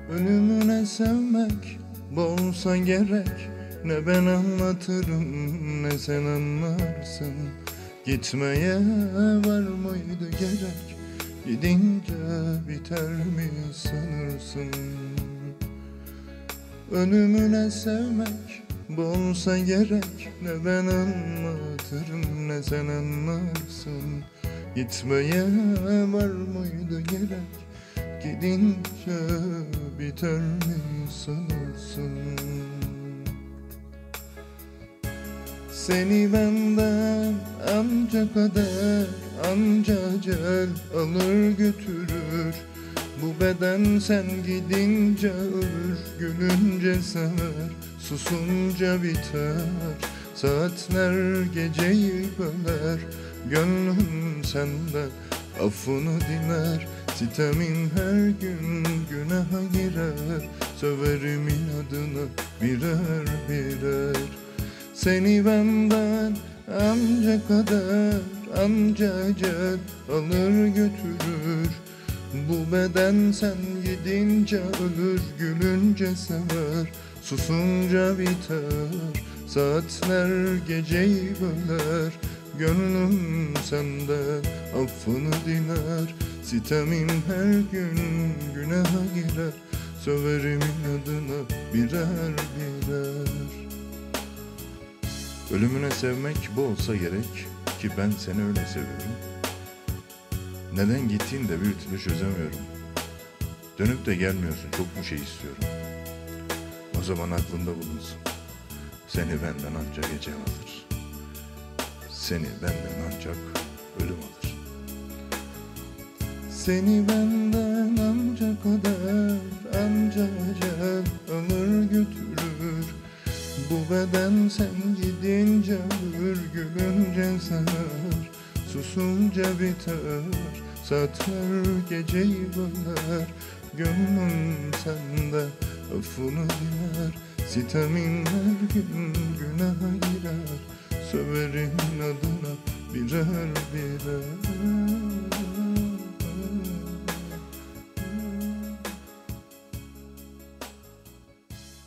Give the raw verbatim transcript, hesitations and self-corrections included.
Ölümüne sevmek bolsa gerek, ne ben anlatırım ne sen anlarsın. Gitmeye var mıydı gerek, gidince biter mi sanırsın? Ölümüne sevmek bolsa gerek, ne ben anlatırım ne sen anlarsın. Gitmeye var mıydı gerek, gidince biter mi sanırsın? Seni benden anca kader, anca ecel alır götürür. Bu beden sen gidince ölür, gülünce sever, susunca biter. Saatler geceyi böler, gönlüm senden affını diler. Sitemin her gün günaha girer, söverim inadına birer birer. Seni benden anca kader, anca ecel alır götürür. Bu beden sen gidince ölür, gülünce sever, susunca biter. Saatler geceyi böler, gönlüm senden affını diler. Sitemin her gün günaha girer, söverim inadına birer birer. Ölümüne sevmek bu olsa gerek ki ben seni öyle seviyorum. Neden gittiğini de bir türlü çözemiyorum. Dönüp de gelmiyorsun, çok mu şey istiyorum? O zaman aklında bulunsun, seni benden ancak ecel alır. Seni benden ancak ölüm alır. Seni benden ancak kader, ancak ecel alır götürür. Bu beden sen gidince ölür, gülünce sever, susunca biter. Saatler geceyi böler, gönlüm sende affını diler. Sitemin her gün günaha girer, söverim adına birer birer.